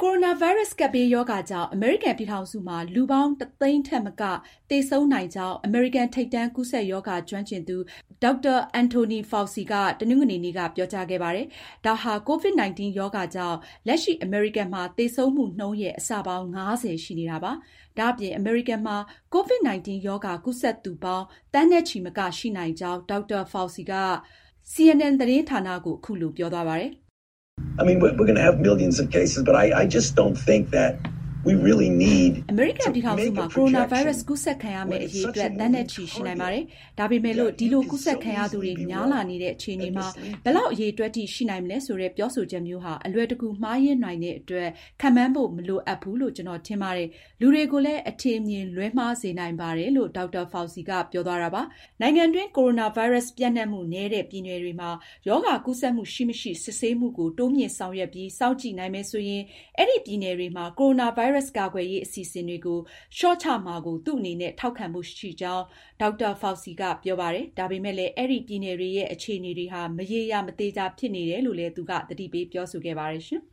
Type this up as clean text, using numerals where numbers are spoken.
ကိုရိုနာဗိုင်းရပ်စ်ကပ်ဘေးရောဂါကြောင့်အမေရိကန်ပြည်ထောင်စုမှာလူပေါင်း1 သိန်းထက်မကသေဆုံးနိုင်ကြောင်းအမေရိကန်ထိပ်တန်းကူးစက်ရောဂါကျွမ်းကျင်သူဒေါက်တာအန်တိုနီဖာစီကတနင်္ဂနွေနေ့ကပြောကြားခဲ့ပါတယ်။ဒါဟာ COVID-19 ရောဂါကြောင့်လက်ရှိအမေရိကန်မှာသေဆုံးမှုနှုန်းရဲ့အဆပေါင်း50ရှိနေတာပါ။ဒါ့အပြင်အမေရိကန်မှာ COVID-19 ရောဂါကူးစက်သူပေါင်းသန်းနဲ့ချီမကရှိနိုင်ကြောင်းဒေါက်တာဖာစီက CNN သတင်းဌာနကိုအခုလိုပြောသွားပါတယ်။ I mean, we're going to have millions of cases, but I just don't think that we really need အမေရိကန်ပြည်ထောင်စုမှာကိုရိုနာဗိုင်းရပ်စ်ကူးစက်ခံရမယ့်အရေးအတွက်သန်းနဲ့ချီရှိနိုင်ပါတယ်။ဒါပေမဲ့လို့ဒီလိုကူးစက်ခံရသူတွေများလာနေတဲ့အခြေအနေမှာဘယ်လောက်အရေးအတွက်ထိရှိနိုင်မလဲဆိုတဲ့ပြောဆိုချက်မျိုးဟာအလွယ်တကူမှားယွင်းနိုင်တဲ့အတွက်ခံမှန်းဖို့မလိုအပ်ဘူးလို့ကျွန်တော်ထင်ပါတယ်။လူတွေကိုလည်းအထင်မြင်လွဲမှားစေနိုင်ပါတယ်လို့ဒေါက်တာဖောက်စီကပြောသွားတာပါ။နိုင်ငံတွင်းကိုရိုနာဗိုင်းရပ်စ်ပြန့်နှံ့မှုနည်းတဲ့ပြည်နယ်တွေမှာရောဂါကူးစက်မှုရှိမရှိစစ်ဆေးမှုကိုတိုးမြင့်ဆောင်ရွက်ပြီးစောင့်ကြည့်နိုင်မယ်ဆိုရင်အဲ့ဒီပြည်နယ်တွေမှာကိုရိုနာဗိုင်းရပ်စ်ကာကွယ်ရေးအစီအစဉ်တွေကိုလျှော့ချမှာကိုသူ့အနေနဲ့ထောက်ခံမှုရှိကြောင်းဒေါက်တာဖောက်စီကပြောပါတယ်။ဒါပေမဲ့လည်းအဲ့ဒီပြည်နယ်တွေရဲ့အခြေအနေတွေဟာမရေရာမသေချာဖြစ်နေတယ်လို့လည်းသူကသတိပေးပြောဆိုခဲ့ပါတယ်ရှင်။